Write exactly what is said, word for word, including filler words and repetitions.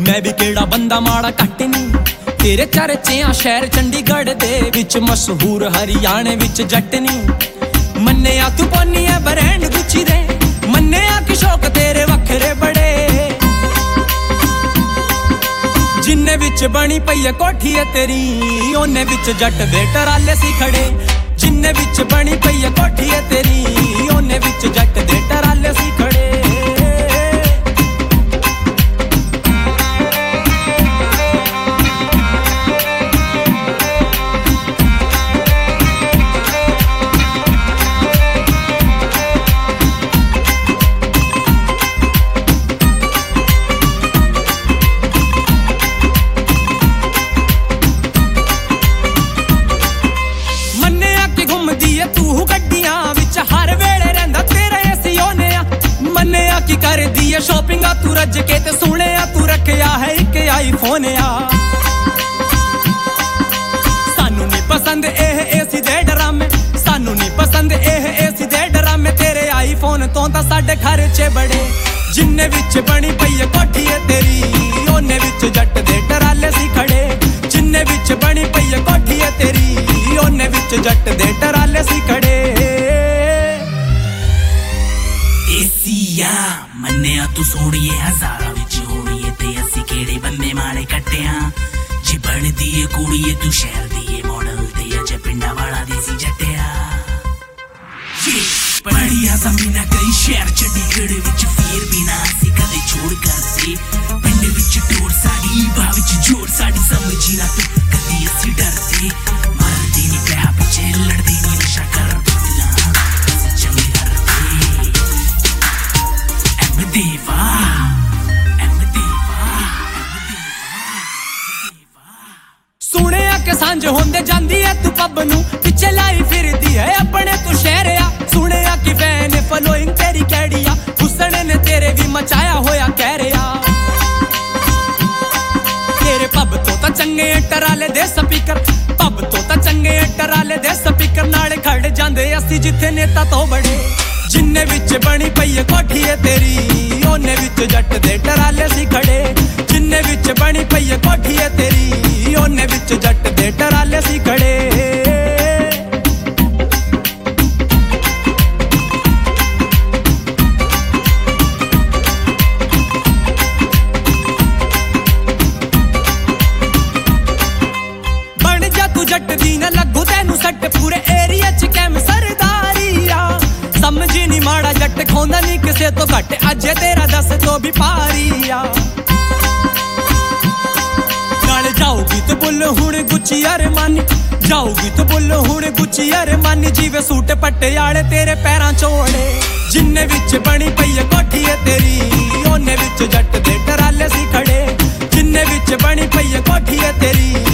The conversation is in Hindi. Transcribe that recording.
मैं भी केड़ा बंदा माड़ा घट नहीं तेरे चर्चे आ शहर चंडीगढ़ दे विच मशहूर हरियाणे विच जट नहीं मन्ने आ तू पानी है ब्रांड गुच्ची दे मन्ने आ कि शौक तेरे वखरे बड़े जिन्ने विच बनी पई है कोठी है तेरी ओने विच जट दे टराले सी खड़े जिन्ने विच बनी पई है कोठी है तेरी ओने विच जट दे टराले सी खड़े कर दिए शॉपिंग तू रज के ते सुने तू रखया है एक आईफोन आ सानू नहीं पसंद एह एसी दे डरामे सानू नहीं पसंद एह एसी दे डरामे तेरे आईफोन तो ता साडे खर्चे बड़े जिन्ने विच बनी पई है कोठी है तेरी ओने विच जट दे टराले सी खड़े जिन्ने विच बनी पई है कोठी है तेरी ओने विच जट दे टराले सी खड़े एसिया मन्ने तू सोड़िए हजारा विच होड़िए ते अस्सी केड़े बंदे माड़े कट्टिया जे बन दिए कुड़िए तू शहर दिए मॉडल ते अजे पिंडा वाला देसी जट्टिया ये बढ़िया जमीना कई शहर चंडीगढ़ विच फिर भी ना सी कदे छोड़ कर दे पिंड विच टोर साड़ी बा विच जोर साड़ी समझी ना तू कदी अस्सी डरते मरदी नी प्यार पिछे लड़दी नी नशा कर देवा सुने के सांझ होंदे जांदी है तू पब नू पिछे लाई फिरदी है अपने तू शहर आ सुने कि फैन फॉलोइंग तेरी कैडिया हुसने ने तेरे भी मचाया होया कह रहा तेरे पब तो ता चंगे टराले दे स्पीकर पब तो ता चंगे टराले दे स्पीकर नाले खड़ जांदे अस्सी जिथे नेता तो बड़े जिन्ने विच बनी पई है कोठी है तेरी ओने विच जट दे टराले सी खड़े जिन्ने विच बनी पई है कोठी है तेरी ओने विच जट दे टराले सी खड़े बन जा तू जट दी ना लगू तैनू सट पूरे एरिया च कैम सरदारी आ समझी नहीं माड़ा जट खोंदा नहीं किसे तो घट अजे तेरा दस तो भी पारी आ नाले जाओगी तो बोल हुण गुच्ची अरे मानी जाओगी तो बोल हुण गुच्ची अरे मानी जीवे सूट पट्टे आले तेरे पैरां चोड़े जिन्ने विच बनी पई है कोठी है तेरी ओने विच जट दे टराले सी खड़े जिन्ने विच बनी पई है कोठी है तेरी